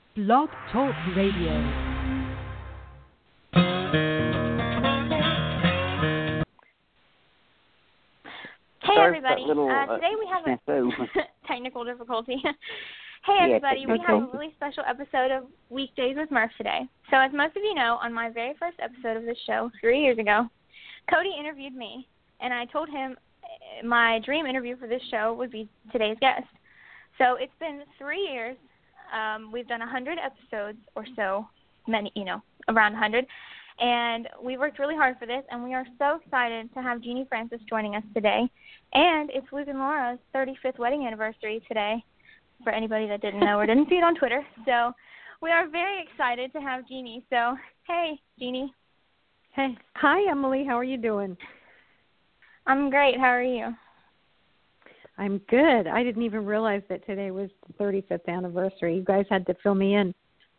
Blog Talk Radio. Hey everybody, today we have a technical difficulty. Hey everybody, we have a really special episode of Weekdays with Murph today. So as most of you know, on my very first episode of this show 3 years ago, Cody interviewed me, and I told him my dream interview for this show would be today's guest. So it's been 3 years. We've done 100 episodes or so, around 100. And we worked really hard for this, and we are so excited to have Jeannie Francis joining us today. And it's Luke and Laura's 35th wedding anniversary today, for anybody that didn't know or didn't see it on Twitter. So we are very excited to have Jeannie. So, hey, Jeannie. Hey. Hi, Emily. How are you doing? I'm great. How are you? I'm good. I didn't even realize that today was the 35th anniversary. You guys had to fill me in.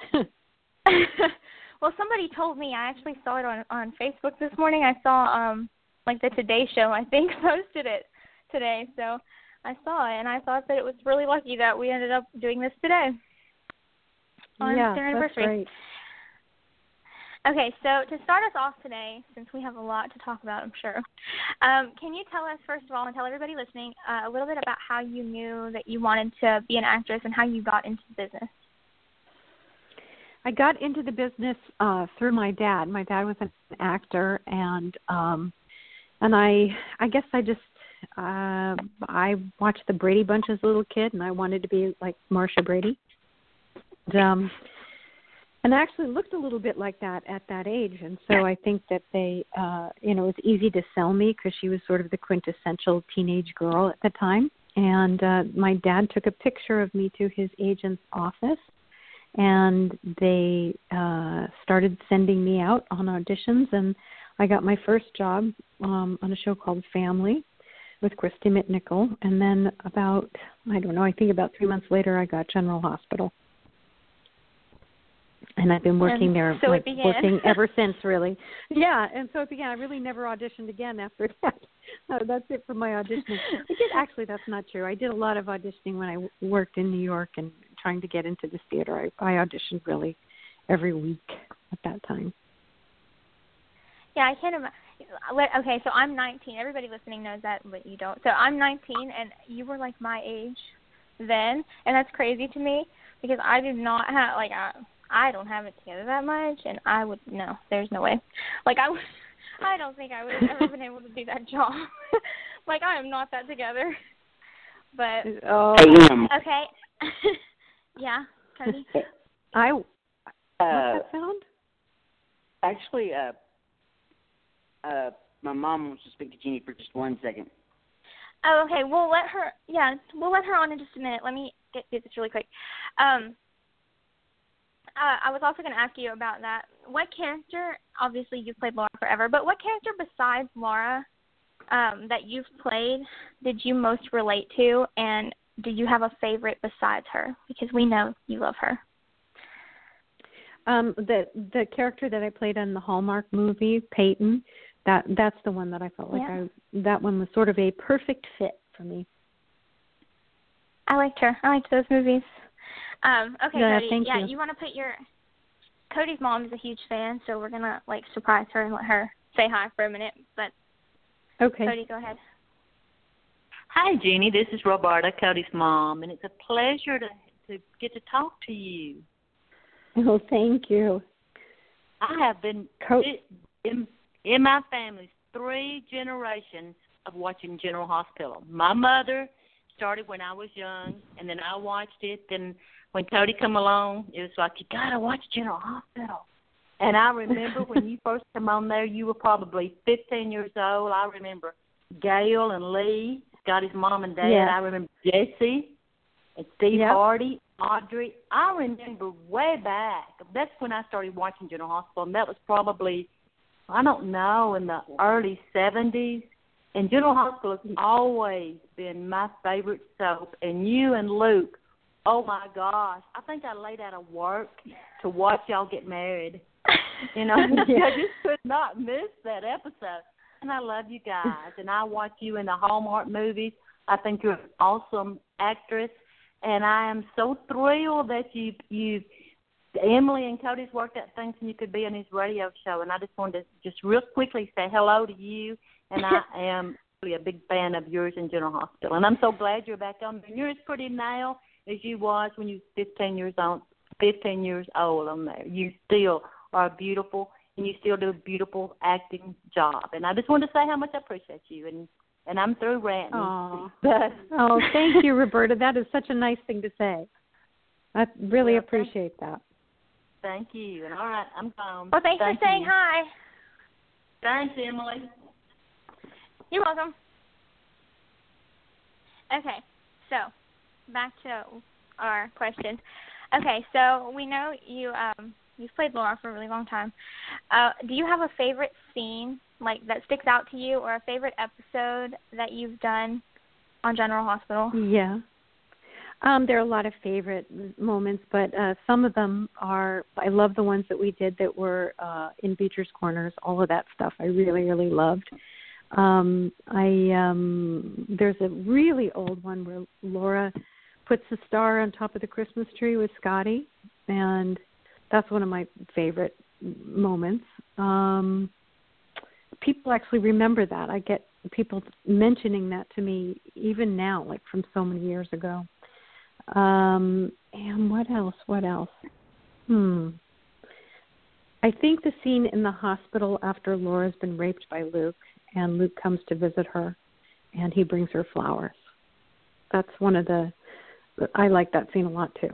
Well, somebody told me. I actually saw it on Facebook this morning. I saw, the Today Show, I think, posted it today. So I saw it, and I thought that it was really lucky that we ended up doing this today on their anniversary. That's right. Okay, so to start us off today, since we have a lot to talk about, I'm sure, can you tell us, first of all, and tell everybody listening, a little bit about how you knew that you wanted to be an actress and how you got into the business? I got into the business through my dad. My dad was an actor, and I guess I just I watched the Brady Bunch as a little kid, and I wanted to be like Marcia Brady. And I actually looked a little bit like that at that age, and so I think that they, it was easy to sell me because she was sort of the quintessential teenage girl at the time. And my dad took a picture of me to his agent's office, and they started sending me out on auditions, and I got my first job on a show called Family with Christy McNichol, and then about 3 months later, I got General Hospital. And I've been working there, so working ever since, really. Yeah, and so it began. I really never auditioned again after that. That's it for my auditioning. Actually, that's not true. I did a lot of auditioning when I worked in New York and trying to get into this theater. I auditioned really every week at that time. Yeah, I can't imagine. Okay, so I'm 19. Everybody listening knows that, but you don't. So I'm 19, and you were like my age then, and that's crazy to me because I do not have, I don't have it together that much, and there's no way. I don't think I would have ever been able to do that job. I am not that together. But okay. Yeah, Cody. What's that sound? Actually, my mom wants to speak to Jeannie for just 1 second. Oh, okay. We'll let her on in just a minute. Let me get this really quick. I was also going to ask you about that. What character, obviously you've played Laura forever, but what character besides Laura that you've played did you most relate to, and do you have a favorite besides her? Because we know you love her. The character that I played in the Hallmark movie, Peyton, that's the one that I felt like that one was sort of a perfect fit for me. I liked her. I liked those movies. Okay, yeah, Cody. Thank you. You want to put Cody's mom is a huge fan, so we're gonna surprise her and let her say hi for a minute. But okay, Cody, go ahead. Hi, Jeannie. This is Roberta, Cody's mom, and it's a pleasure to get to talk to you. Oh, thank you. I have been in my family's 3 generations of watching General Hospital. My mother started when I was young, and then I watched it. Then when Cody come along, it was like, you got to watch General Hospital. And I remember when you first come on there, you were probably 15 years old. I remember Gail and Lee, Scotty's mom and dad. Yeah. I remember Jesse and Steve Hardy, Audrey. I remember way back. That's when I started watching General Hospital, and that was probably, I don't know, in the early 70s. And General Hospital has always been my favorite soap. And you and Luke, oh, my gosh. I think I laid out of work to watch y'all get married. I just could not miss that episode. And I love you guys. And I watch you in the Hallmark movies. I think you're an awesome actress. And I am so thrilled that you've Emily and Cody's worked out things and you could be on his radio show, and I just wanted to just real quickly say hello to you, and I am really a big fan of yours in General Hospital, and I'm so glad you're back on. You're as pretty now as you was when you were 15 years old on there. You still are beautiful, and you still do a beautiful acting job, and I just wanted to say how much I appreciate you, and I'm through ranting. Oh, thank you, Roberta. That is such a nice thing to say. I really appreciate that. Thank you. And all right, I'm gone. Well, thanks for saying hi. Thanks, Emily. You're welcome. Okay, so back to our question. Okay, so we know you've played Laura for a really long time. Do you have a favorite scene like that sticks out to you, or a favorite episode that you've done on General Hospital? Yeah. There are a lot of favorite moments, but some of them are, I love the ones that we did that were in Beecher's Corners, all of that stuff I really, really loved. There's a really old one where Laura puts the star on top of the Christmas tree with Scotty, and that's one of my favorite moments. People actually remember that. I get people mentioning that to me even now, like from so many years ago. And what else? I think the scene in the hospital after Laura's been raped by Luke, and Luke comes to visit her, and he brings her flowers. That's I like that scene a lot too.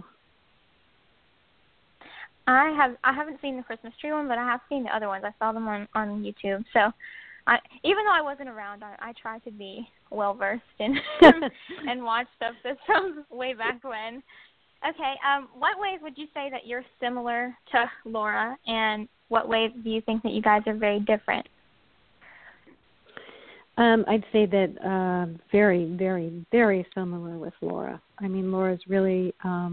I haven't seen the Christmas tree one, but I have seen the other ones. I saw them on YouTube. So, even though I wasn't around, I try to be well versed in and watch stuff that's from way back when. Okay, what ways would you say that you're similar to Laura, and what ways do you think that you guys are very different? I'd say that very, very, very similar with Laura. I mean, Laura's really,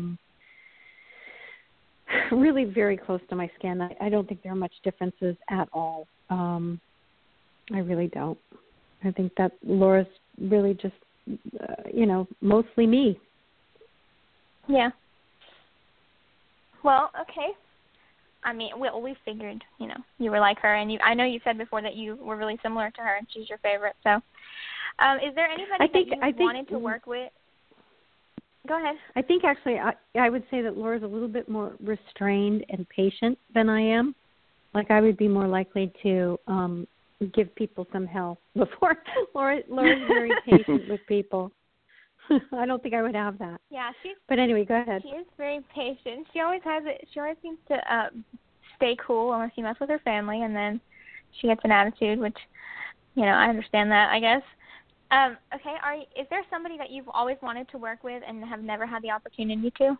really very close to my skin. I don't think there are much differences at all. I really don't. I think that Laura's really just, mostly me. Yeah. Well, okay. I mean, we figured, you were like her, and I know you said before that you were really similar to her, and she's your favorite. So, is there anybody that you wanted to work with? Go ahead. I think actually I would say that Laura's a little bit more restrained and patient than I am. Like I would be more likely to give people some hell before Laura's very patient with people. I don't think I would have that. Yeah, But anyway, go ahead. She is very patient. She always has it. She always seems to stay cool unless you mess with her family, and then she gets an attitude, which, I understand that, I guess. Okay, is there somebody that you've always wanted to work with and have never had the opportunity to?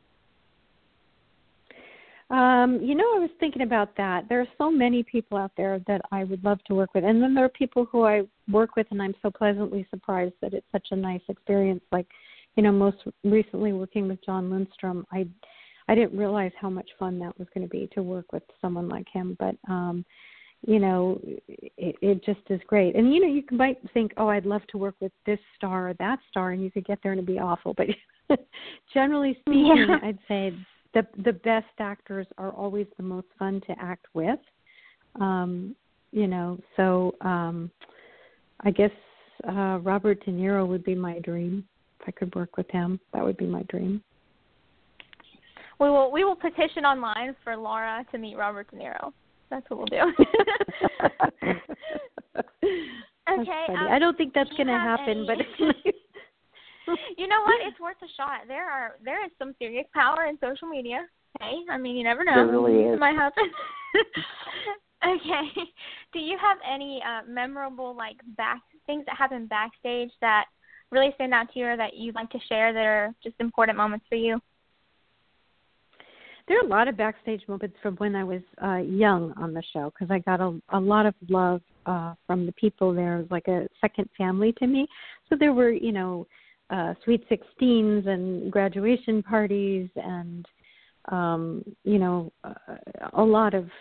I was thinking about that. There are so many people out there that I would love to work with. And then there are people who I work with and I'm so pleasantly surprised that it's such a nice experience. Like, most recently working with John Lindstrom, I didn't realize how much fun that was going to be to work with someone like him. But, it just is great. And, you might think, oh, I'd love to work with this star or that star, and you could get there and it'd be awful. But generally speaking, yeah. I'd say the best actors are always the most fun to act with, So I guess Robert De Niro would be my dream. If I could work with him, that would be my dream. We will petition online for Laura to meet Robert De Niro. That's what we'll do. Okay. I don't think that's going to happen, but it's nice. You know what? It's worth a shot. There is some serious power in social media. Hey, I mean, you never know. There really is. It might happen. Okay. Do you have any memorable things that happen backstage that really stand out to you, or that you'd like to share that are just important moments for you? There are a lot of backstage moments from when I was young on the show, because I got a lot of love from the people there. It was like a second family to me. So there were, Sweet 16s and graduation parties and, a lot of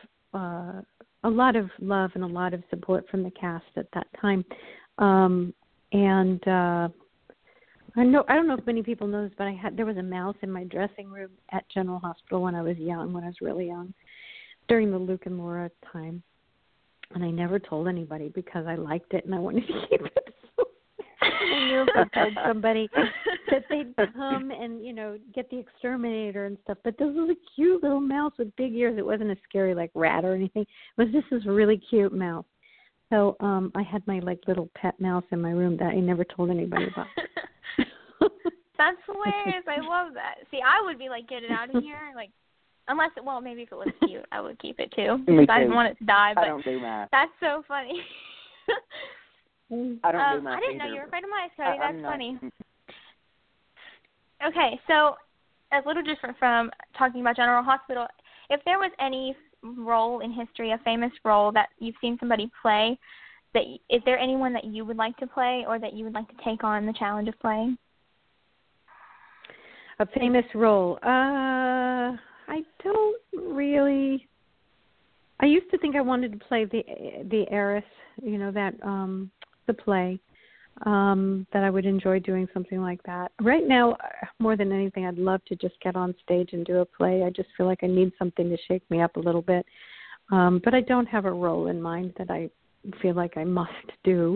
love and a lot of support from the cast at that time. I don't know if many people know this, but there was a mouse in my dressing room at General Hospital when I was really young, during the Luke and Laura time. And I never told anybody because I liked it and I wanted to keep it. I knew if I told somebody that they'd come and, get the exterminator and stuff. But this was a cute little mouse with big ears. It wasn't a scary, rat or anything. It was just this really cute mouse. So I had my, little pet mouse in my room that I never told anybody about. That's hilarious. I love that. See, I would be get it out of here. Unless, maybe if it was cute, I would keep it too. Me too. I didn't want it to die, but I don't do math. That's so funny. I don't do math I didn't know either. you were afraid of mice, Cody. That's funny. Okay, so a little different from talking about General Hospital. If there was any role in history, a famous role that you've seen somebody play, is there anyone that you would like to play or that you would like to take on the challenge of playing? A famous role. I don't really. I used to think I wanted to play the heiress, the play. That I would enjoy doing something like that. Right now, more than anything, I'd love to just get on stage and do a play. I just feel like I need something to shake me up a little bit. But I don't have a role in mind that I feel like I must do.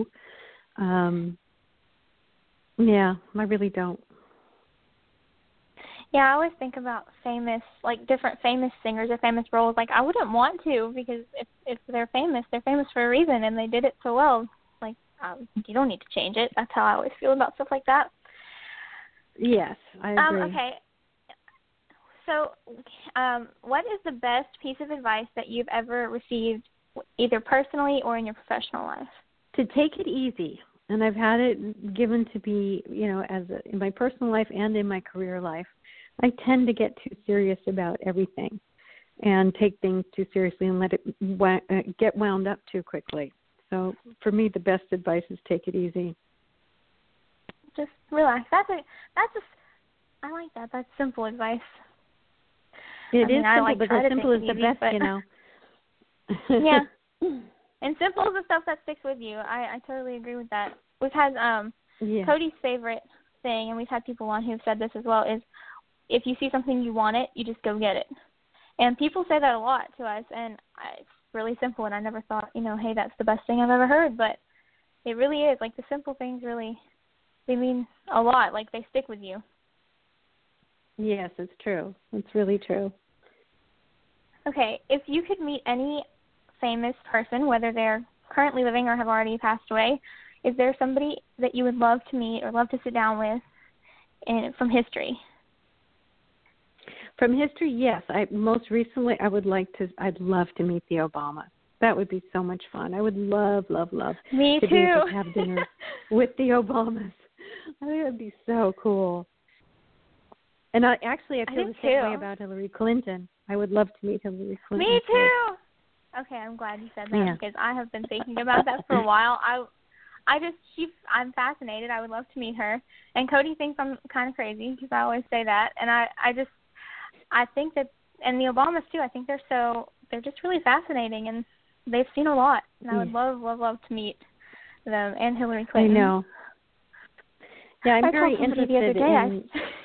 Yeah, I really don't. Yeah, I always think about different famous singers or famous roles. I wouldn't want to because if they're famous for a reason, and they did it so well. You don't need to change it. That's how I always feel about stuff like that. Yes, I agree. Okay. So, what is the best piece of advice that you've ever received, either personally or in your professional life? To take it easy. And I've had it given to me, in my personal life and in my career life. I tend to get too serious about everything and take things too seriously and let it get wound up too quickly. So for me, the best advice is take it easy. Just relax. I like that. That's simple advice. It is simple, because simple is the best, Yeah. And simple is the stuff that sticks with you. I totally agree with that. We've had Cody's favorite thing, and we've had people on who've said this as well, is if you see something you want it, you just go get it. And people say that a lot to us, and it's really simple, and I never thought, hey, that's the best thing I've ever heard, but it really is. The simple things really, they mean a lot. They stick with you. Yes, it's true. It's really true. Okay, if you could meet any famous person, whether they're currently living or have already passed away, is there somebody that you would love to meet or love to sit down with from history? From history, yes. Most recently, I'd love to meet the Obamas. That would be so much fun. I would love Me to too. be able to have dinner with the Obamas. I think it would be so cool. And I feel the same way about Hillary Clinton. I would love to meet Hillary Clinton. Me too. Okay, I'm glad you said that because I have been thinking about that for a while. I'm fascinated. I would love to meet her. And Cody thinks I'm kind of crazy because I always say that. And I think that, and the Obamas too, I think they're just really fascinating, and they've seen a lot. And I would love to meet them and Hillary Clinton. I know. Yeah, I'm very interested in...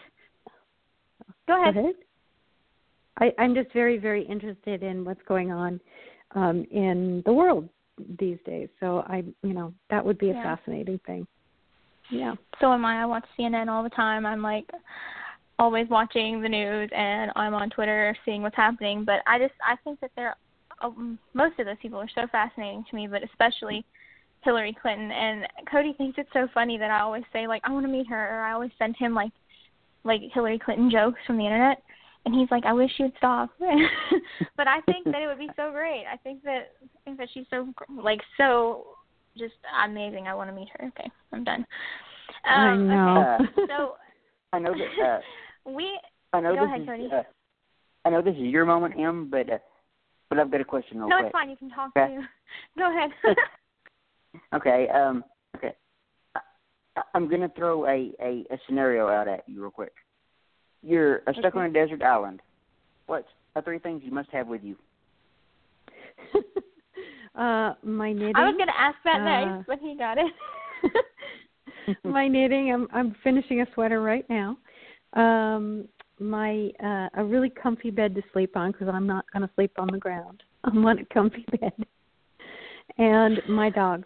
Go ahead. I'm just very, very interested in what's going on in the world these days. So that would be a fascinating thing. Yeah. So am I. I watch CNN all the time. I'm always watching the news, and I'm on Twitter seeing what's happening. But I think that most of those people are so fascinating to me, but especially Hillary Clinton. And Cody thinks it's so funny that I always say I want to meet her, or I always send him Hillary Clinton jokes from the internet. And he's like, I wish you would stop. But I think that it would be so great. I think that she's so just amazing. I want to meet her. Okay, I'm done. I know. Okay. So I know that. Go ahead, Cody. I know this is your moment, Em, but I've got a question real quick. No, it's fine. You can talk too. Go ahead. Okay. Okay. I'm gonna throw a scenario out at you real quick. You're stuck on a desert island. What's the 3 things you must have with you? My knitting. I was going to ask that next, but he got it. my knitting. I'm finishing a sweater right now. My a really comfy bed to sleep on because I'm not going to sleep on the ground. I want a comfy bed. And my dogs.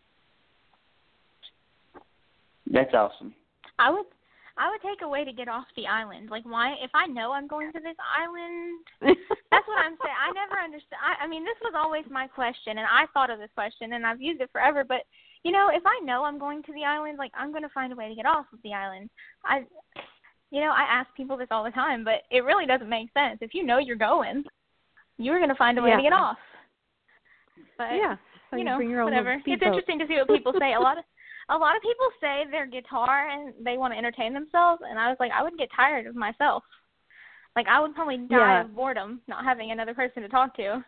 That's awesome. I would take a way to get off the island. Like, why? If I know I'm going to this island, that's what I'm saying. I never understood. I mean, this was always my question, and I thought of this question, and I've used it forever. But, you know, if I know I'm going to the island, like, I'm going to find a way to get off of the island. I ask people this all the time, but it really doesn't make sense. If you know you're going, you're going to find a way to get off. But, so you know, bring your own whatever. It's interesting to see what people say. A lot of people say their guitar and they want to entertain themselves, and I was like, I would get tired of myself. Like, I would probably die of boredom not having another person to talk to.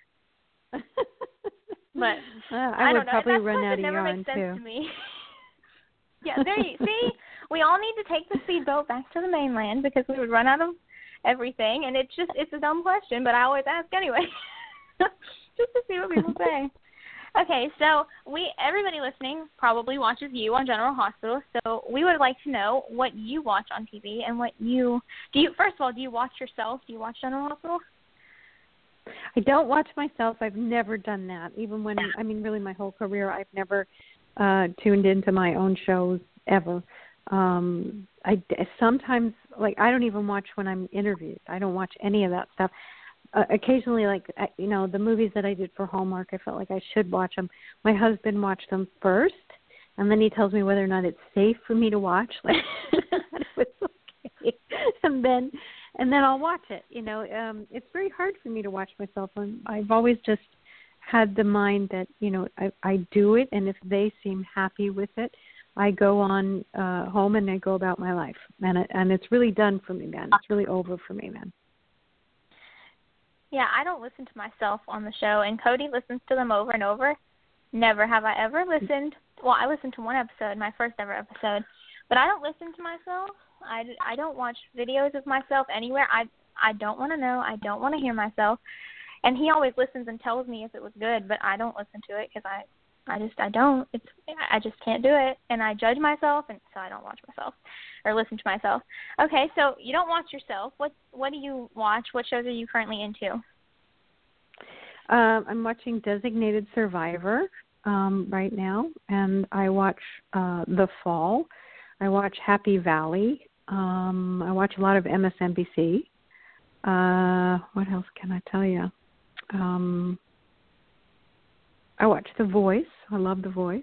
But I would probably run out of yarn, too. That never makes sense to me. There you see, we all need to take the speedboat back to the mainland because we would run out of everything, and it's a dumb question, but I always ask anyway, just to see what people say. Okay, so everybody listening probably watches you on General Hospital, so we would like to know what you watch on TV and what you first of all, do you watch yourself? Do you watch General Hospital? I don't watch myself. I've never done that. Even when, I mean, really my whole career, I've never tuned into my own shows ever. I sometimes, like, I don't even watch when I'm interviewed. I don't watch any of that stuff. Occasionally, like, you know, the movies that I did for Hallmark, I felt like I should watch them. My husband watched them first, and then he tells me whether or not it's safe for me to watch. Like, it's okay. And then I'll watch it. You know, it's very hard for me to watch myself. And I've always just had the mind that, you know, I do it, and if they seem happy with it, I go on home and I go about my life. And it's really done for me, man. It's really over for me, man. Yeah, I don't listen to myself on the show, and Cody listens to them over and over. Never have I ever listened. Well, I listened to one episode, my first ever episode, but I don't listen to myself. I don't watch videos of myself anywhere. I don't want to know. I don't want to hear myself. And he always listens and tells me if it was good, but I don't listen to it because I just can't do it, and I judge myself, and so I don't watch myself or listen to myself. Okay, so you don't watch yourself. What do you watch? What shows are you currently into? I'm watching Designated Survivor right now, and I watch The Fall. I watch Happy Valley. I watch a lot of MSNBC. What else can I tell you? I watch The Voice. I love The Voice.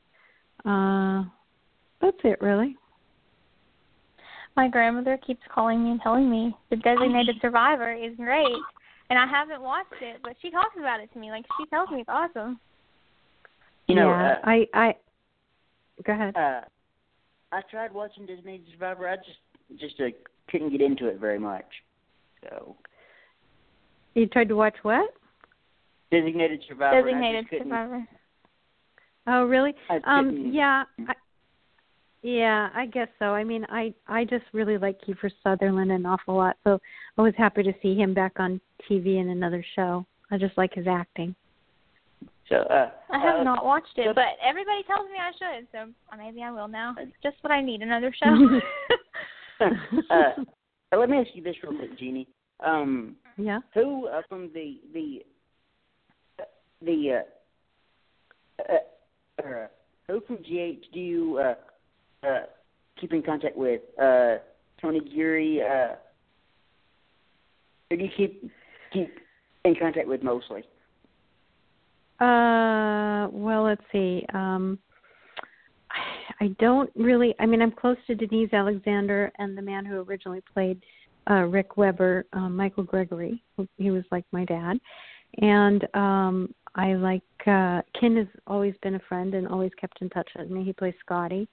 That's it, really. My grandmother keeps calling me and telling me the Designated Survivor is great, and I haven't watched it, but she talks about it to me. Like, she tells me it's awesome. You know, I go ahead. I tried watching Designated Survivor. I just couldn't get into it very much. So. You tried to watch what? Designated Survivor. Designated Survivor. Oh, really? Yeah, I guess so. I mean, I just really like Kiefer Sutherland an awful lot, so I was happy to see him back on TV in another show. I just like his acting. So I have not watched it, but everybody tells me I should, so maybe I will now. It's just what I need, another show. Let me ask you this real quick, Jeannie. Yeah. Who from who from GH do you keep in contact with? Tony Geary. Who do you keep in contact with mostly? Well, let's see. I don't really. I mean, I'm close to Denise Alexander and the man who originally played Rick Weber, Michael Gregory. He was like my dad, and I like Ken has always been a friend and always kept in touch with me. He plays Scotty.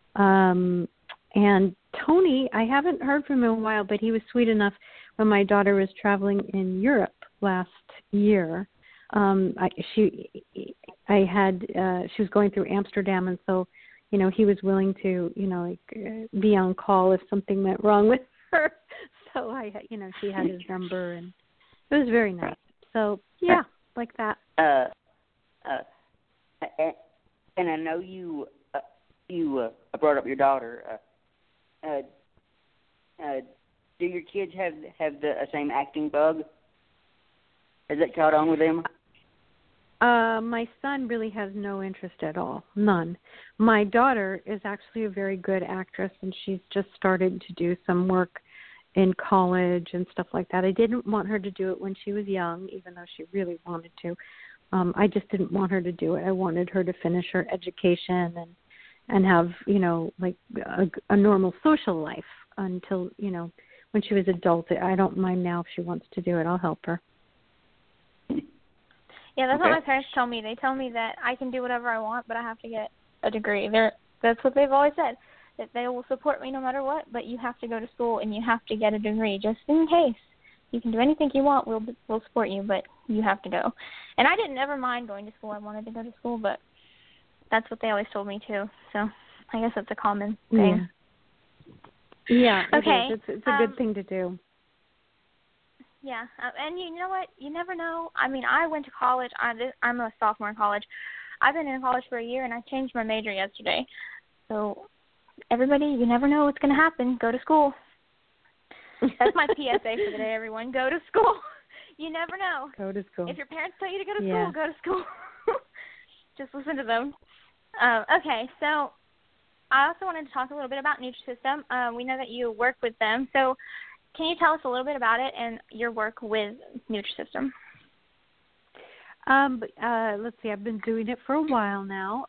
And Tony, I haven't heard from him in a while, but he was sweet enough when my daughter was traveling in Europe last year. She was going through Amsterdam, and so, you know, he was willing to, you know, like be on call if something went wrong with her. So she had his number, and it was very nice. So yeah, like that. And I know you you brought up your daughter. Do your kids have the same acting bug? Has it caught on with them? My son really has no interest at all, none. My daughter is actually a very good actress, and she's just started to do some work in college and stuff like that. I didn't want her to do it when she was young, even though she really wanted to. I just didn't want her to do it. I wanted her to finish her education and have, like a normal social life until, when she was adult. I don't mind now if she wants to do it. I'll help her. Yeah, that's what my parents tell me. They tell me that I can do whatever I want, but I have to get a degree. That's what they've always said, that they will support me no matter what, but you have to go to school and you have to get a degree just in case. You can do anything you want. We'll support you, but you have to go. And I didn't ever mind going to school. I wanted to go to school, but that's what they always told me too. So I guess it's a common thing. Yeah, okay. It is. It's a good thing to do. Yeah, and you know what? You never know. I mean, I went to college. I'm a sophomore in college. I've been in college for a year, and I changed my major yesterday. So, everybody, you never know what's going to happen. Go to school. That's my PSA for the day, everyone. Go to school. You never know. Go to school. If your parents tell you to go to school, go to school. Just listen to them. Okay, so I also wanted to talk a little bit about Nutrisystem. We know that you work with them. So, can you tell us a little bit about it and your work with Nutrisystem? Let's see. I've been doing it for a while now.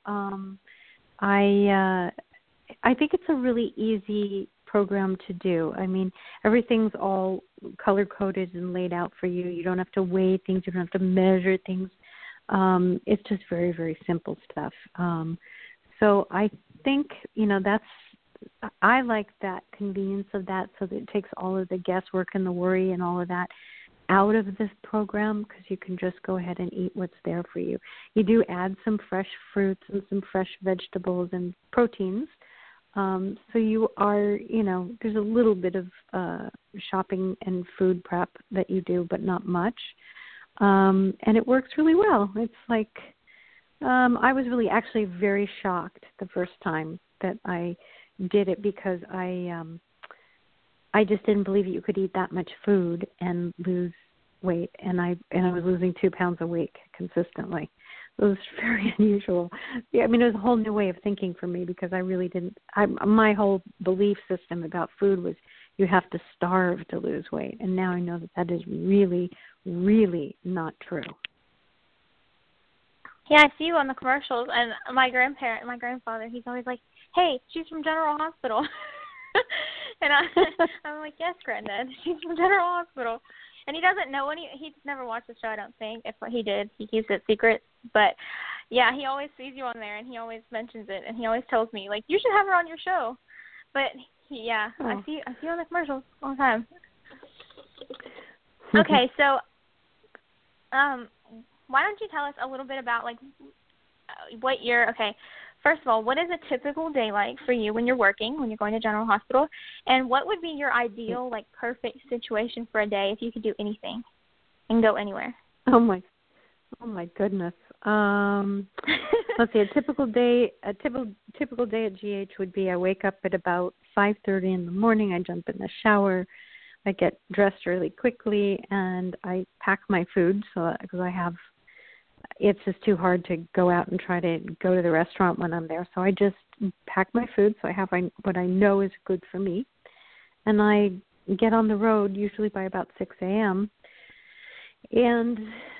I think it's a really easy program to do. I mean, everything's all color-coded and laid out for you. You don't have to weigh things. You don't have to measure things. It's just very, very simple stuff. So I think, I like that convenience of that, so that it takes all of the guesswork and the worry and all of that out of this program, because you can just go ahead and eat what's there for you. You do add some fresh fruits and some fresh vegetables and proteins. So you are, there's a little bit of shopping and food prep that you do, but not much. And it works really well. It's like I was really actually very shocked the first time that I did it, because I just didn't believe you could eat that much food and lose weight, and I was losing 2 pounds a week consistently. It was very unusual. Yeah, I mean, it was a whole new way of thinking for me, because I really didn't. My whole belief system about food was you have to starve to lose weight, and now I know that is really, really not true. Yeah, I see you on the commercials, and my grandfather, he's always like, "Hey, she's from General Hospital." And I'm like, "Yes, Granddad, she's from General Hospital." And he doesn't know he's never watched the show, I don't think. If he did, he keeps it secret. But yeah, he always sees you on there, and he always mentions it, and he always tells me, like, you should have her on your show. But I see you on the commercials all the time. Okay, so why don't you tell us a little bit about, like, first of all, what is a typical day like for you when you're working, when you're going to General Hospital? And what would be your ideal, like, perfect situation for a day if you could do anything and go anywhere? Oh my goodness. Let's see, a typical day at GH would be I wake up at about 5:30 in the morning. I jump in the shower. I get dressed really quickly, and I pack my food because it's just too hard to go out and try to go to the restaurant when I'm there. So I just pack my food, so I have what I know is good for me. And I get on the road usually by about 6 a.m. And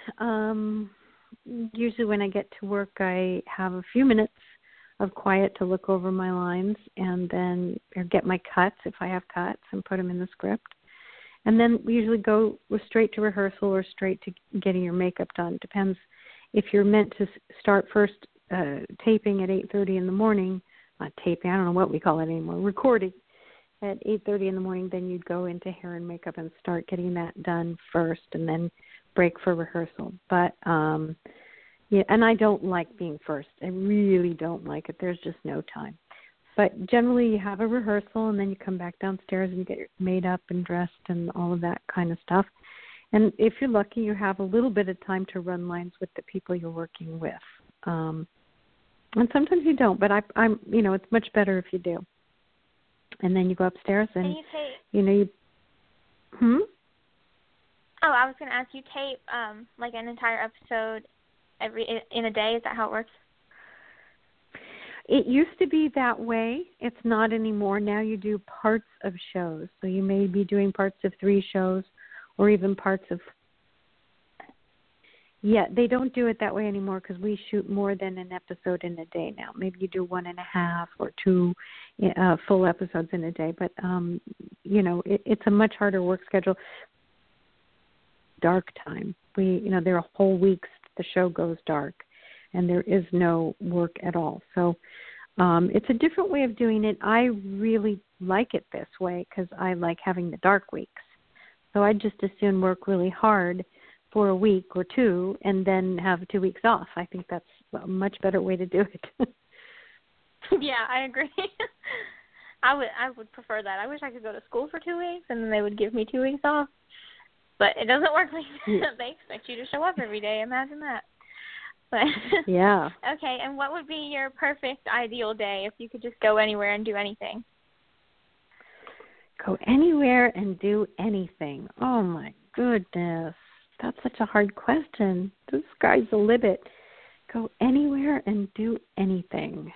usually when I get to work, I have a few minutes of quiet to look over my lines and then get my cuts, if I have cuts, and put them in the script. And then we usually go straight to rehearsal or straight to getting your makeup done. Depends. If you're meant to start first taping at 8:30 in the morning, not taping, I don't know what we call it anymore, recording at 8:30 in the morning, then you'd go into hair and makeup and start getting that done first and then break for rehearsal. But, yeah, and I don't like being first. I really don't like it. There's just no time. But generally you have a rehearsal and then you come back downstairs and you get made up and dressed and all of that kind of stuff. And if you're lucky, you have a little bit of time to run lines with the people you're working with. And sometimes you don't, but I'm it's much better if you do. And then you go upstairs and you tape. you. Oh, I was going to ask, you tape like an entire episode in a day. Is that how it works? It used to be that way. It's not anymore. Now you do parts of shows. So you may be doing parts of 3 shows or even parts of... Yeah, they don't do it that way anymore because we shoot more than an episode in a day now. Maybe you do 1.5 or 2 full episodes in a day. But, it's a much harder work schedule. Dark time. There are whole weeks the show goes dark and there is no work at all. So it's a different way of doing it. I really like it this way because I like having the dark weeks. So I just as soon work really hard for a week or 2 and then have 2 weeks off. I think that's a much better way to do it. Yeah, I agree. I would prefer that. I wish I could go to school for 2 weeks and then they would give me 2 weeks off. But it doesn't work like that. They expect you to show up every day. Imagine that. But yeah. Okay, and what would be your perfect ideal day if you could just go anywhere and do anything? Go anywhere and do anything. Oh, my goodness. That's such a hard question. The sky's the limit. Go anywhere and do anything.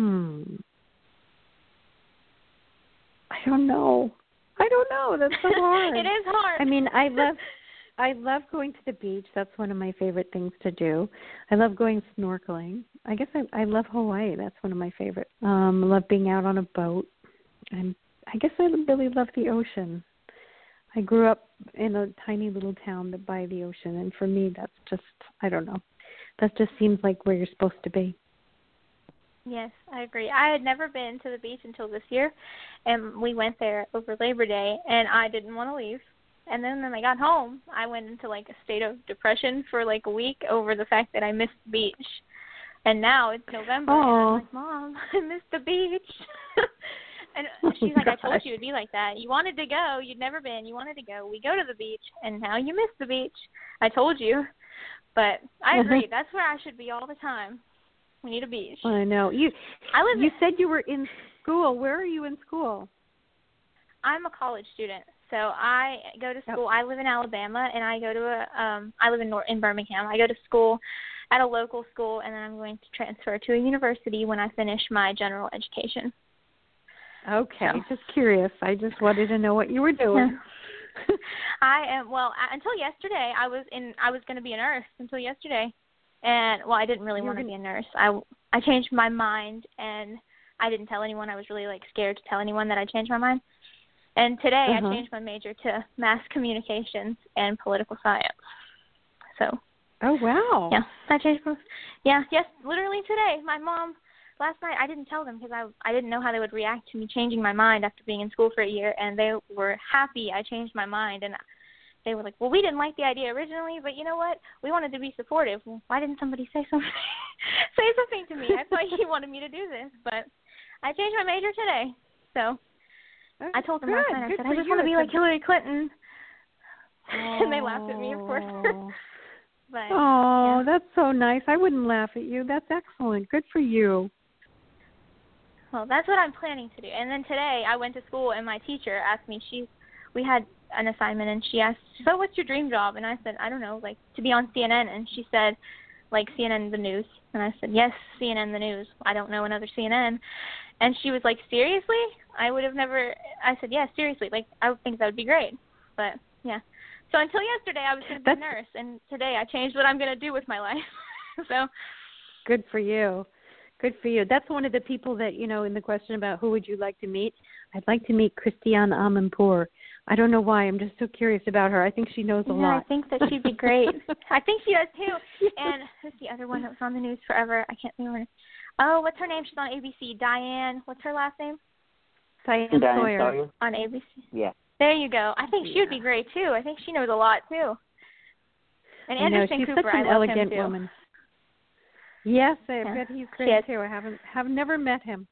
I don't know. That's so hard. It is hard. I mean, I love going to the beach. That's one of my favorite things to do. I love going snorkeling. I guess I love Hawaii. That's one of my favorite. I love being out on a boat. And I guess I really love the ocean. I grew up in a tiny little town by the ocean, and for me, that's just, I don't know. That just seems like where you're supposed to be. Yes, I agree. I had never been to the beach until this year, and we went there over Labor Day, and I didn't want to leave. And then when I got home, I went into like a state of depression for like a week over the fact that I missed the beach. And now it's November, and I'm like, Mom, I missed the beach. And she's like, I told you it'd be like that. You wanted to go. You'd never been. You wanted to go. We go to the beach, and now you missed the beach. I told you. But I agree. That's where I should be all the time. We need a beach. I know. You said you were in school. Where are you in school? I'm a college student. So I go to school. I live in Alabama, and I go to I live in Birmingham. I go to school at a local school, and then I'm going to transfer to a university when I finish my general education. Okay, just curious. I just wanted to know what you were doing. I am until yesterday. I was going to be a nurse until yesterday, and I didn't really want to be a nurse. I changed my mind, and I didn't tell anyone. I was really scared to tell anyone that I changed my mind. And today I changed my major to mass communications and political science. So. Oh wow. Yeah, I changed. Yes, literally today. My mom. Last night, I didn't tell them because I didn't know how they would react to me changing my mind after being in school for a year, and they were happy I changed my mind. And they were like, well, we didn't like the idea originally, but you know what? We wanted to be supportive. Well, why didn't somebody say something to me? I thought you wanted me to do this, but I changed my major today. So I told them last night, I said, I just want to be like Hillary Clinton. And they laughed at me, of course. But, that's so nice. I wouldn't laugh at you. That's excellent. Good for you. Well, that's what I'm planning to do. And then today I went to school, and my teacher asked me, we had an assignment, and she asked, so what's your dream job? And I said, I don't know, to be on CNN. And she said, CNN the news. And I said, yes, CNN the news. I don't know another CNN. And she was like, seriously? I said, yeah, seriously. I would think that would be great. But, yeah. So until yesterday I was going to be a nurse, and today I changed what I'm going to do with my life. So. Good for you. Good for you. That's one of the people that, in the question about who would you like to meet, I'd like to meet Christiane Amanpour. I don't know why. I'm just so curious about her. I think she knows a lot. I think that she'd be great. I think she does, too. And who's the other one that was on the news forever? I can't remember. Oh, what's her name? She's on ABC. Diane. What's her last name? Diane Sawyer. On ABC. Yeah. There you go. I think she would be great, too. I think she knows a lot, too. And Anderson Cooper, such an elegant woman. Yes, I bet he's great too. I have never met him.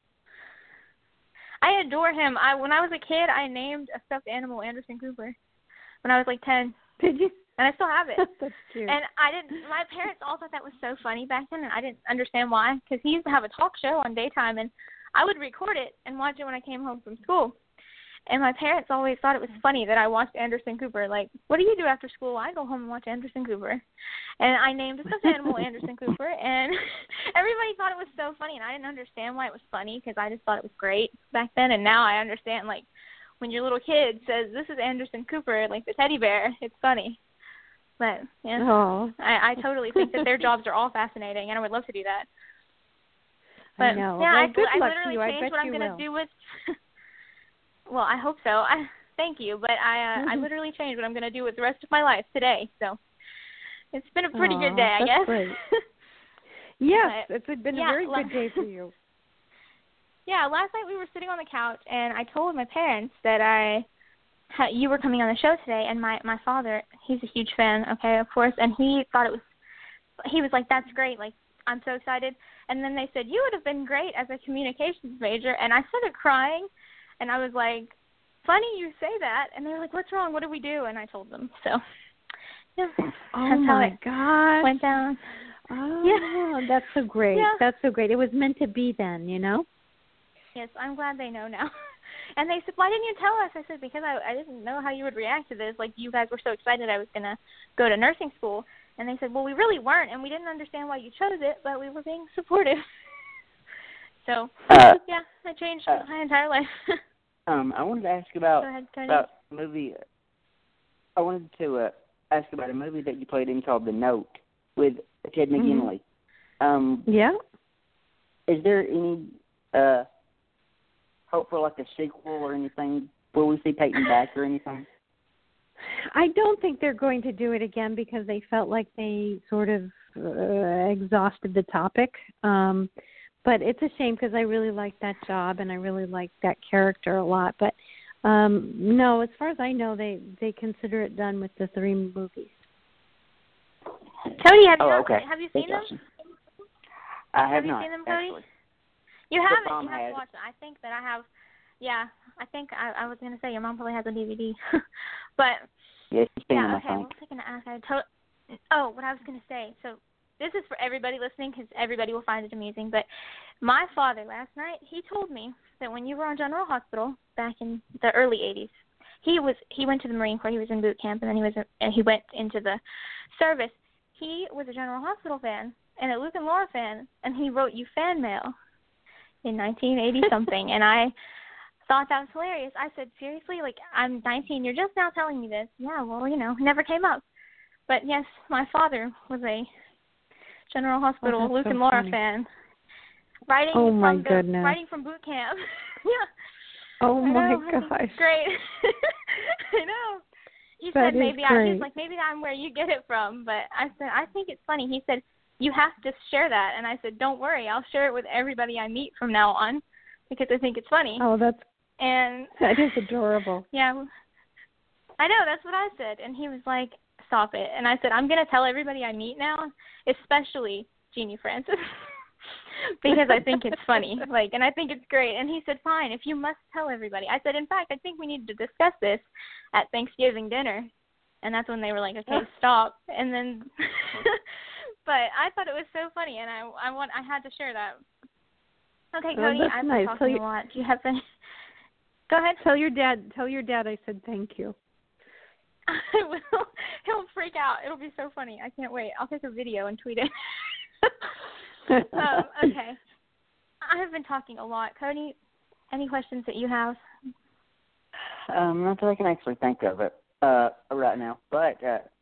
I adore him. When I was a kid, I named a stuffed animal Anderson Cooper. When I was 10. Did you? and I still have it. That's cute. And my parents all thought that was so funny back then, and I didn't understand why, because he used to have a talk show on daytime, and I would record it and watch it when I came home from school. And my parents always thought it was funny that I watched Anderson Cooper. Like, what do you do after school? I go home and watch Anderson Cooper. And I named a stuffed animal Anderson Cooper, and everybody thought it was so funny, and I didn't understand why it was funny, because I just thought it was great back then, and now I understand, like, when your little kid says, this is Anderson Cooper, like the teddy bear, it's funny. But, yeah, I totally think that their jobs are all fascinating, and I would love to do that. But, I know. yeah, well, I literally changed what I'm going to do with well, I hope so. Thank you, but I literally changed what I'm going to do with the rest of my life today. So it's been a pretty good day, I guess. Great. Yes, it's been a very good day for you. Yeah, last night we were sitting on the couch, and I told my parents that you were coming on the show today, and my father, he's a huge fan, okay, of course, and he was like, that's great, like, I'm so excited. And then they said, you would have been great as a communications major, and I started crying. And I was like, funny you say that. And they were like, what's wrong? What do we do? And I told them. So, yeah. Oh, my gosh. Went down. Oh, yeah. That's so great. Yeah. That's so great. It was meant to be then, you know? Yes, I'm glad they know now. And they said, why didn't you tell us? I said, because I didn't know how you would react to this. Like, you guys were so excited I was going to go to nursing school. And they said, well, we really weren't, and we didn't understand why you chose it, but we were being supportive. So, yeah, I changed my entire life. I wanted to ask about a movie. I wanted to ask about a movie that you played in called The Note with Ted McGinley. Yeah. Is there any hope for like a sequel or anything? Will we see Peyton back or anything? I don't think they're going to do it again because they felt like they sort of exhausted the topic. But it's a shame because I really liked that job and I really liked that character a lot. But no, as far as I know, they consider it done with the 3 movies. Cody, have you seen them? Awesome. I have not. Have you seen them, Cody? Actually. You haven't. You have to watch them. I think that I have. Yeah, I think I was going to say your mom probably has a DVD. But yes, yeah, okay. What was I going to ask? What I was going to say. So this is for everybody listening because everybody will find it amusing. But my father last night, he told me that when you were on General Hospital back in the early 80s, he went to the Marine Corps. He was in boot camp, and then he went into the service. He was a General Hospital fan and a Luke and Laura fan, and he wrote you fan mail in 1980-something. And I thought that was hilarious. I said, seriously? Like, I'm 19. You're just now telling me this. Yeah, well, never came up. But, yes, my father was a General Hospital Luke and Laura fan. Writing from boot camp. Yeah. Oh, my gosh. Great. I know. He said maybe I'm where you get it from. But I said, I think it's funny. He said, you have to share that. And I said, don't worry. I'll share it with everybody I meet from now on because I think it's funny. Oh, that is adorable. Yeah. I know. That's what I said. And he was like, stop it. And I said, I'm going to tell everybody I meet now, especially Jeannie Francis, because I think it's funny. And I think it's great. And he said, fine, if you must tell everybody. I said, in fact, I think we need to discuss this at Thanksgiving dinner. And that's when they were like, okay, stop. And then, but I thought it was so funny, and I had to share that. Okay, Cody, I've been talking a lot. Do you have any? Go ahead. Tell your dad I said thank you. I will. He'll freak out. It'll be so funny. I can't wait. I'll take a video and tweet it. Okay. I have been talking a lot. Cody, any questions that you have? Not that I can actually think of it right now. But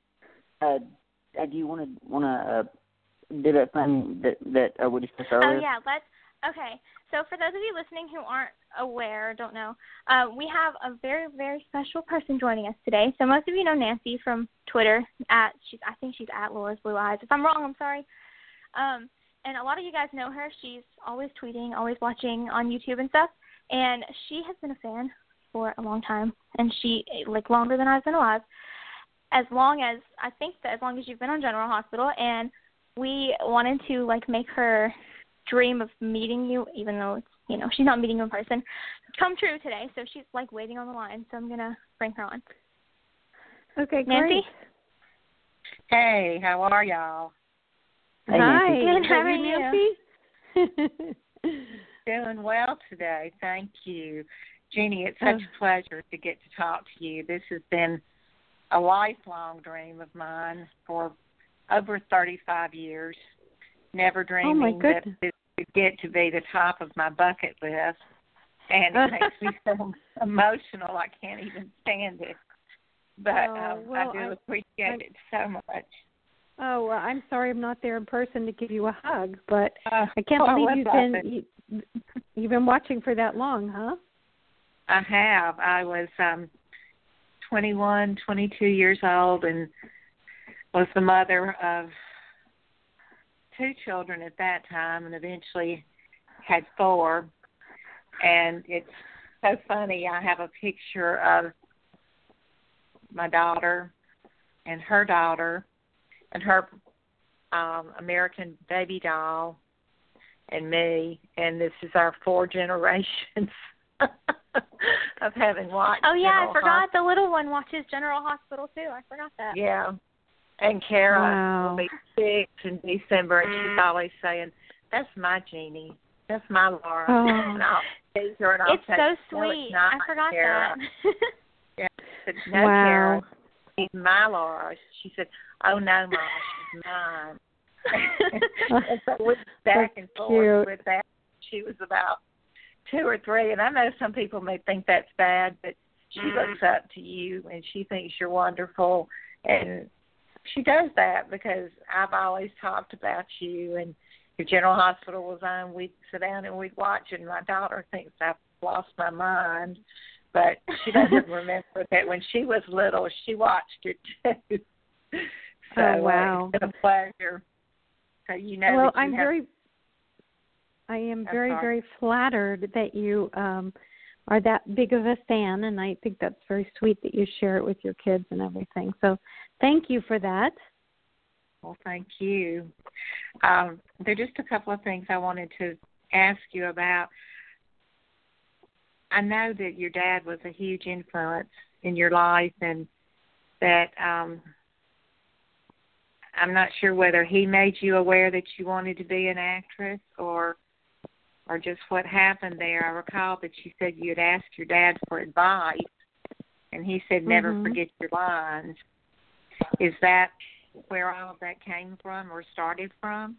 do you want to do that thing that we discussed earlier? Oh yeah, Okay. So for those of you listening who aren't aware or don't know, we have a very, very special person joining us today. So most of you know Nancy from Twitter. I think she's at Laura's Blue Eyes. If I'm wrong, I'm sorry. And a lot of you guys know her. She's always tweeting, always watching on YouTube and stuff. And she has been a fan for a long time, and longer than I've been alive. As long as you've been on General Hospital, and we wanted to make her dream of meeting you, even though it's, she's not meeting you in person, come true today. So she's waiting on the line. So I'm gonna bring her on. Okay, Nancy? great. Hey, how are y'all? Hey, Hi. Good. How are Nancy? Doing well today. Thank you. Jeannie, it's such a pleasure to get to talk to you. This has been a lifelong dream of mine for over 35 years, never dreaming that this would get to be the top of my bucket list. And it makes me so emotional I can't even stand it. But I do appreciate it so much. Oh, well, I'm sorry I'm not there in person to give you a hug, but I can't believe you've been watching for that long, huh? I have. I was 21, 22 years old and was the mother of 2 children at that time and eventually had 4. And it's so funny. I have a picture of my daughter and her American baby doll and me, and this is our 4 generations of having watched. Oh, yeah, General I forgot Hospital. the little one watches General Hospital, too. I forgot that. Yeah. And Kara will be 6 in December, and she's always saying, that's my Jeannie. That's my Laura. And I'll tease her and I'll it's say, so no, sweet. it's not I forgot Kara. that. Yeah. But no, Kara. She's my Laura. She said, oh, no, Mom, she's mine. And so we back and forth with that. She was about 2 or 3, and I know some people may think that's bad, but she looks up to you, and she thinks you're wonderful. And she does that because I've always talked about you, and if General Hospital was on, we'd sit down and we'd watch it, and my daughter thinks I've lost my mind. But she doesn't remember that when she was little, she watched it too. So it's been a pleasure. So you know. Well, I am very flattered that you are that big of a fan, and I think that's very sweet that you share it with your kids and everything. So thank you for that. Well, thank you. There are just a couple of things I wanted to ask you about. I know that your dad was a huge influence in your life, and that I'm not sure whether he made you aware that you wanted to be an actress or just what happened there. I recall that you said you had asked your dad for advice, and he said never forget your lines. Is that where all of that came from or started from?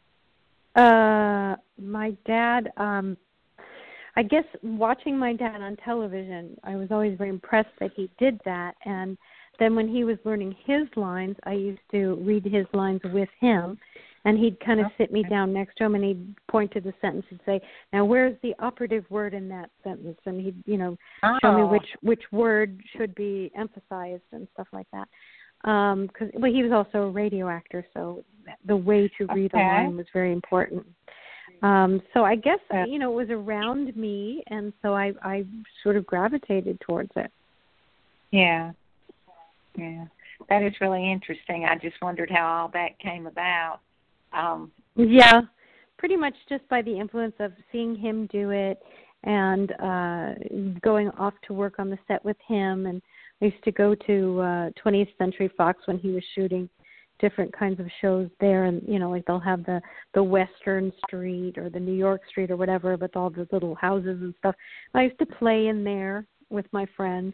My dad, I guess watching my dad on television, I was always very impressed that he did that. And then when he was learning his lines, I used to read his lines with him, and he'd kind of sit me down next to him, and he'd point to the sentence and say, now where's the operative word in that sentence? And he'd, show me which word should be emphasized and stuff like that. Because he was also a radio actor, so the way to read a line was very important. So I guess, it was around me, and so I sort of gravitated towards it. Yeah. Yeah. That is really interesting. I just wondered how all that came about. Yeah, pretty much just by the influence of seeing him do it and going off to work on the set with him. And I used to go to 20th Century Fox when he was shooting different kinds of shows there, and like they'll have the Western Street or the New York Street or whatever with all the little houses and stuff. I used to play in there with my friends.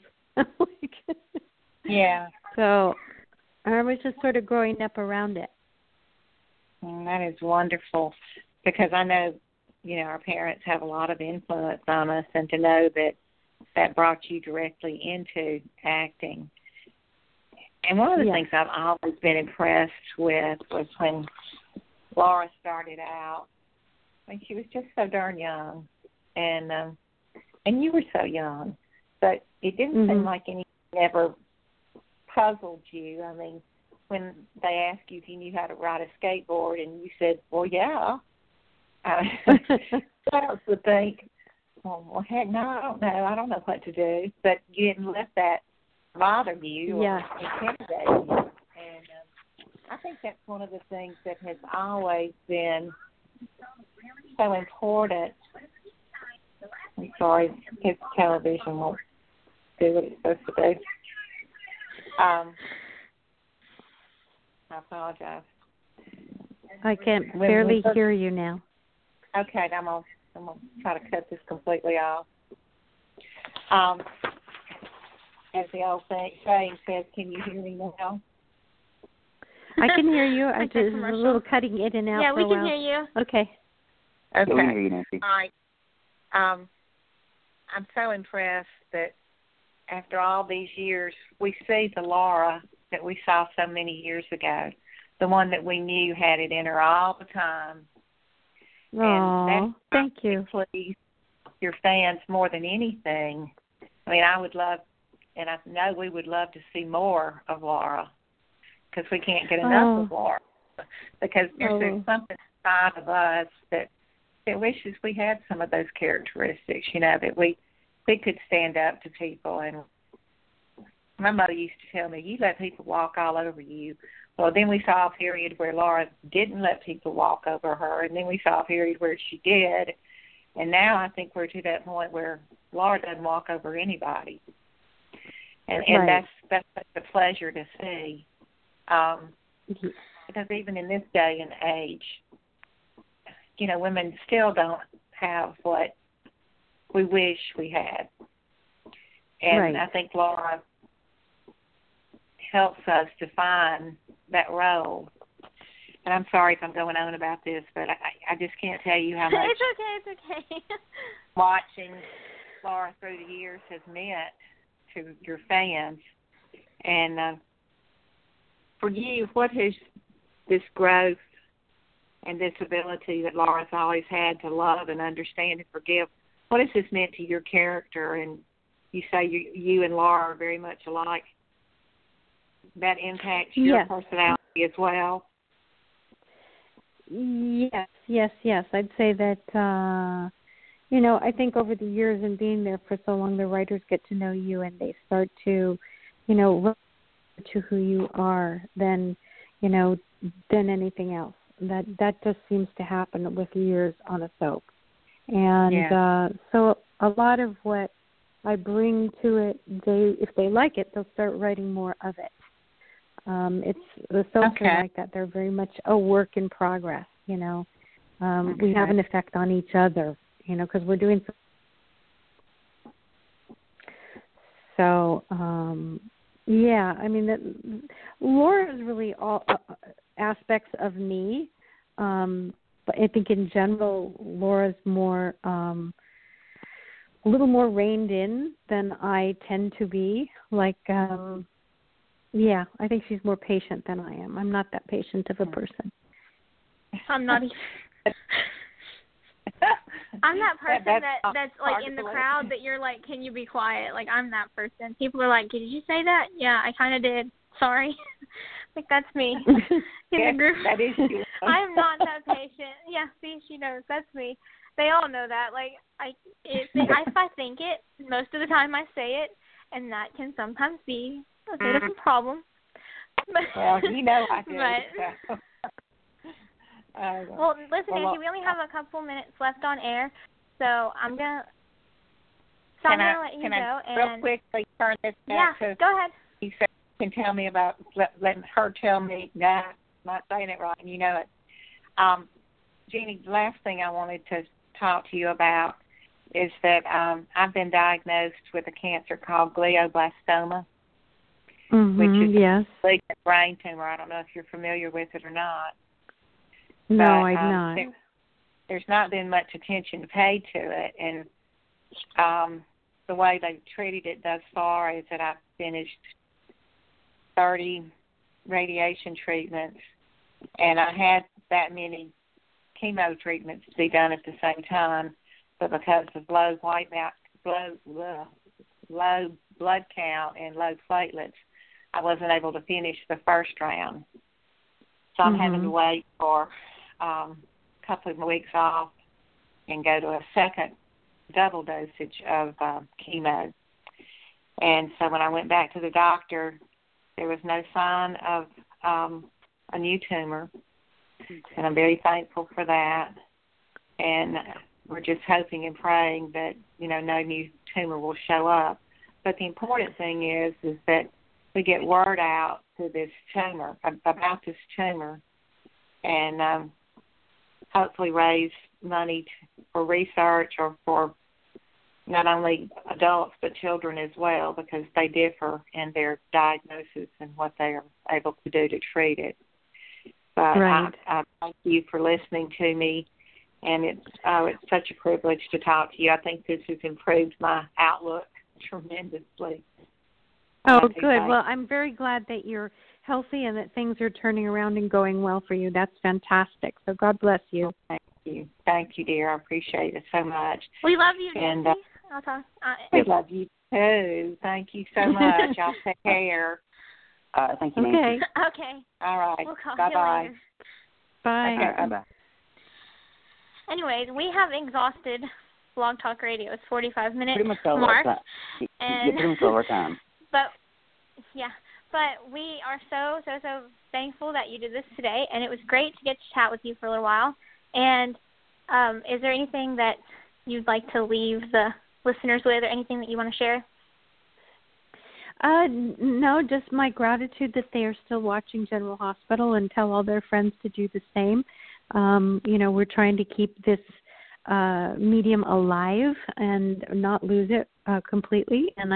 Yeah. So I was just sort of growing up around it. That is wonderful, because I know, our parents have a lot of influence on us, and to know that brought you directly into acting. And one of the things I've always been impressed with was when Laura started out, when she was just so darn young, and you were so young, but it didn't seem like anything ever puzzled you. I mean, when they asked you if you knew how to ride a skateboard, and you said, well, yeah, I would think, well, heck no, I don't know what to do. But you didn't let that bother you or intimidate you. And I think that's one of the things that has always been so important. I'm sorry, his television won't do what it's supposed to do. I apologize. I can barely hear you now. Okay, I'm gonna try to cut this completely off. As the old saying says, can you hear me now? I can hear you. I just a little cutting in and out. Yeah, we can hear you. Okay. Okay. We can hear you, Nancy. All right. I'm so impressed that after all these years, we see the Laura that we saw so many years ago, the one that we knew had it in her all the time. Oh, thank you. Please, your fans more than anything. I mean, I would love, and I know we would love to see more of Laura because we can't get enough of Laura. Because there's something inside of us that wishes we had some of those characteristics, that we could stand up to people. And my mother used to tell me, you let people walk all over you. Well, then we saw a period where Laura didn't let people walk over her, and then we saw a period where she did. And now I think we're to that point where Laura doesn't walk over anybody. And that's such a pleasure to see. Because even in this day and age, women still don't have what we wish we had. And I think Laura helps us define that role. And I'm sorry if I'm going on about this, but I just can't tell you how much it's okay. watching Laura through the years has meant to your fans. And for you, what has this growth and this ability that Laura's always had to love and understand and forgive, what has this meant to your character? And you say you and Laura are very much alike. That impacts your personality as well? Yes. I'd say that, I think over the years and being there for so long, the writers get to know you and they start to, to who you are than anything else. That just seems to happen with years on a soap. And so a lot of what I bring to it, if they like it, they'll start writing more of it. The soaps are like that. They're very much a work in progress, We have an effect on each other, because we're doing so. Laura is really all aspects of me, but I think in general, Laura's more, a little more reined in than I tend to be. I think she's more patient than I am. I'm not that patient of a person. I'm not either. I'm that person that's like in the crowd that you're like, can you be quiet? Like, I'm that person. People are like, did you say that? Yeah, I kind of did. Sorry. That's me in the group. That is you. I'm not that patient. Yeah, see, she knows. That's me. They all know that. Like, if I think it, most of the time I say it, and that can sometimes be a bit of a problem. Well, I do. Well, listen, Nancy, we only have a couple minutes left on air, so I'm going to let you go. Real quickly turn this back to... go ahead. You said you can tell me about letting her tell me. Nah, I'm not saying it right, and you know it. Jeannie, the last thing I wanted to talk to you about is that I've been diagnosed with a cancer called glioblastoma, which is a malignant brain tumor. I don't know if you're familiar with it or not. No, I'm not. There's not been much attention paid to it, and the way they've treated it thus far is that I've finished 30 radiation treatments, and I had that many chemo treatments to be done at the same time, but because of low blood count and low platelets, I wasn't able to finish the first round. So I'm having to wait for a couple of weeks off and go to a second double dosage of chemo. And so when I went back to the doctor, there was no sign of a new tumor, and I'm very thankful for that. And we're just hoping and praying that, no new tumor will show up. But the important thing is that we get word out to this tumor, about this tumor, and hopefully raise money for research or for not only adults but children as well, because they differ in their diagnosis and what they are able to do to treat it. But right. I thank you for listening to me, and it's such a privilege to talk to you. I think this has improved my outlook tremendously. Oh, good. Well, I'm very glad that you're healthy and that things are turning around and going well for you. That's fantastic. So God bless you. Thank you. Thank you, dear. I appreciate it so much. We love you, and I'll talk. We love you, too. Thank you so much. Y'all take care. Thank you, okay. Nancy. Okay. All right. We'll call Bye-bye. you later. Bye. Okay, bye. Anyways, we have exhausted Blog Talk Radio's 45-minute Pretty much all mark. our time. And, pretty much all our time. But we are so thankful that you did this today, and it was great to get to chat with you for a little while. And is there anything that you'd like to leave the listeners with, or anything that you want to share? No, just my gratitude that they are still watching General Hospital, and tell all their friends to do the same. We're trying to keep this medium alive and not lose it completely. And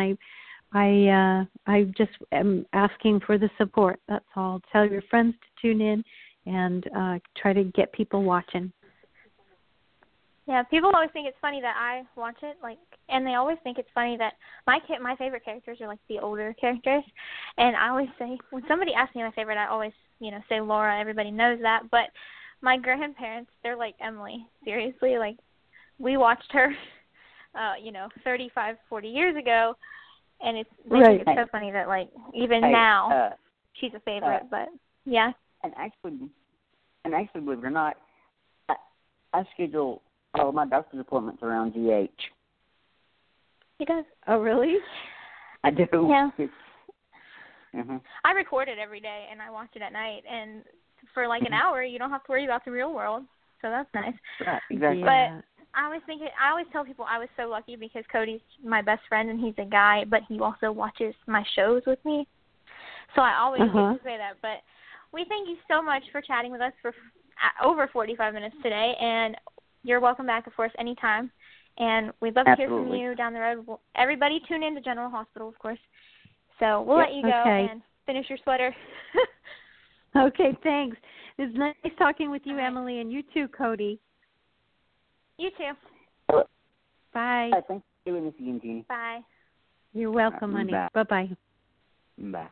I just am asking for the support. That's all. Tell your friends to tune in and try to get people watching. Yeah, people always think it's funny that I watch it, and they always think it's funny that my favorite characters are the older characters, and I always say, when somebody asks me my favorite, I always say Laura. Everybody knows that, but my grandparents, they're like Emily. Seriously, we watched her, 35, 40 years ago, and they think it's so funny that even now she's a favorite. But yeah. And actually, believe it or not, I schedule all my doctor's appointments around GH. He does. Oh, really? I do. Yeah. Mm-hmm. I record it every day, and I watch it at night, and for an hour, you don't have to worry about the real world, so that's nice. Right, exactly. But I always tell people I was so lucky because Cody's my best friend, and he's a guy, but he also watches my shows with me, so I always get to say that. But we thank you so much for chatting with us for over 45 minutes today, and you're welcome back, of course, anytime. And we'd love to hear from you down the road. Everybody tune in to General Hospital, of course. So we'll let you go and finish your sweater. Okay, thanks. It's nice talking with you, Emily, and you too, Cody. You too. Bye. Thanks for doing this again, Jeannie. Bye. You're welcome, honey. Bye-bye. Bye.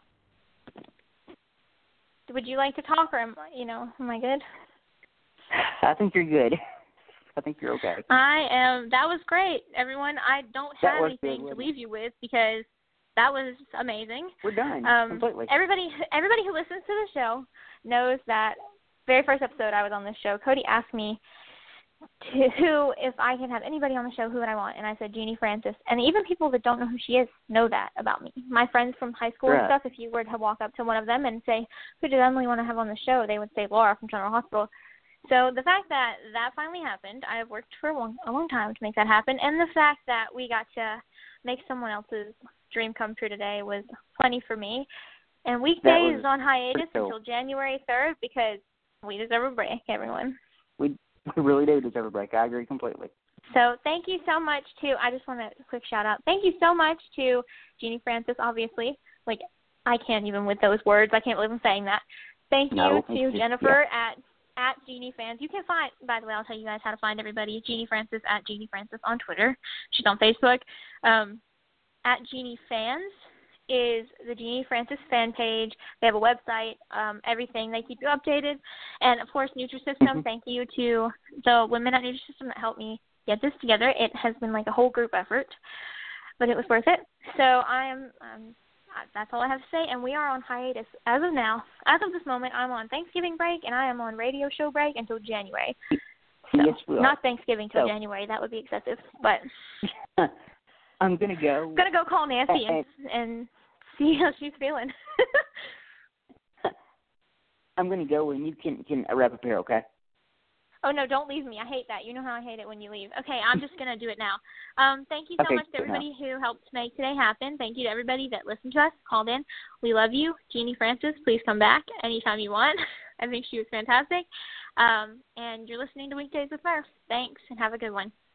Would you like to talk, or am I good? I think you're good. I think you're okay. I am. That was great, everyone. I don't have anything to leave you with because that was amazing. We're done completely. Everybody who listens to the show knows that very first episode I was on this show, Cody asked me if I can have anybody on the show, who would I want? And I said Jeannie Francis. And even people that don't know who she is know that about me. My friends from high school and stuff, if you were to walk up to one of them and say, who does Emily want to have on the show? They would say Laura from General Hospital. So the fact that finally happened, I have worked for a long time to make that happen, and the fact that we got to make someone else's dream come true today was plenty for me. And Weekdays is on hiatus until January 3rd because we deserve a break, everyone. We really do deserve a break. I agree completely. So thank you so much I just want a quick shout out. Thank you so much to Jeannie Francis, obviously. I can't even with those words. I can't believe I'm saying that. Thank you to Jennifer at Jeannie Fans. You can find, by the way, I'll tell you guys how to find everybody. Jeannie Francis at Jeannie Francis on Twitter. She's on Facebook. At Jeannie Fans is the Jeannie Francis fan page. They have a website, everything. They keep you updated. And, of course, Nutrisystem. Thank you to the women at Nutrisystem that helped me get this together. It has been a whole group effort, but it was worth it. So that's all I have to say, and we are on hiatus as of now. As of this moment, I'm on Thanksgiving break, and I am on radio show break until January. So, yes, we are. Not Thanksgiving till January. That would be excessive, but I'm going to go. I'm going to go call Nancy and see how she's feeling. I'm going to go, and you can wrap up here, okay? Oh, no, don't leave me. I hate that. You know how I hate it when you leave. Okay, I'm just going to do it now. Thank you so much to everybody who helped make today happen. Thank you to everybody that listened to us, called in. We love you. Jeannie Francis, please come back anytime you want. I think she was fantastic. And you're listening to Weekdays with Murph. Thanks, and have a good one.